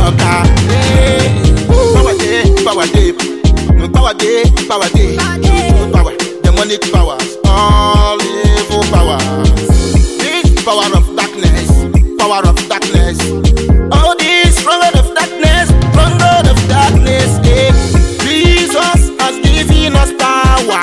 Power day, power, demonic powers, all evil powers. This power of darkness, all this stronghold of darkness, Jesus has given us power.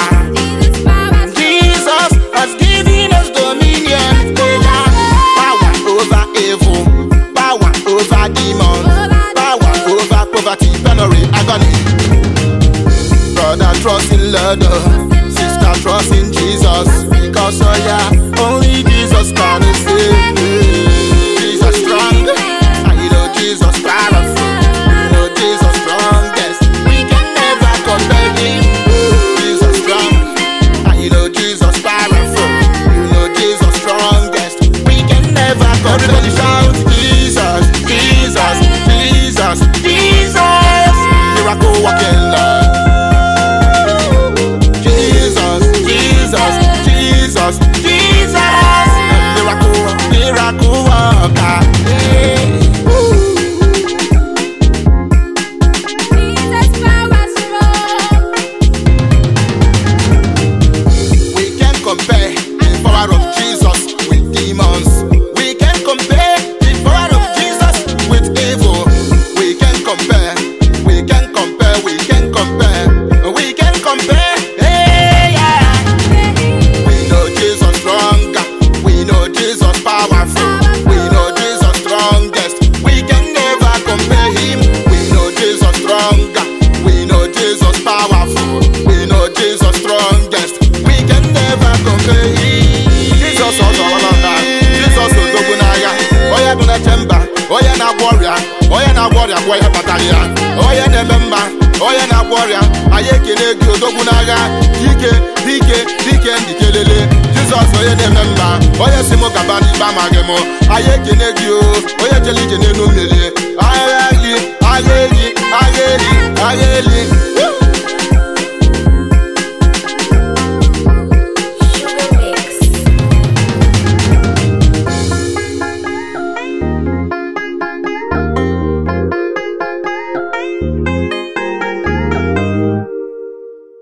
Jesus has given us dominion. Power over evil, power over demons, power over poverty, penury, agony. Brother, trust in Lord, sister, trust in Jesus, because only Jesus can save me. Jesus strong, and you know Jesus powerful, you know Jesus strongest. We can never compare him. Jesus strong, and you know Jesus powerful, you know Jesus strongest. We can never compare. Everybody shout Jesus, Jesus, Jesus, Jesus, miracle working Lord. Miracle worker. Jesus power strong. We can compare the power of Jesus with demons. We can compare the power of Jesus with evil. We can compare. We can compare. We can compare. We can compare. Hey, yeah. We know Jesus stronger. We know Jesus powerful. We know Jesus strongest. We can never compare him. We know Jesus stronger. We know Jesus powerful. We know Jesus strongest. We can never compare him. Jesus also Jesus Odogunaya. Oya guna chemba. Oya na warrior. Oya na warrior. Oya battalion. Oya na member. Oya na warrior. Aye kenegi Odogunaya. Dike ndikelele. Jesus oye ne member. Oya simo kabani bamagemo. Aye kenegi o. Oya jeli jene no mele. Aye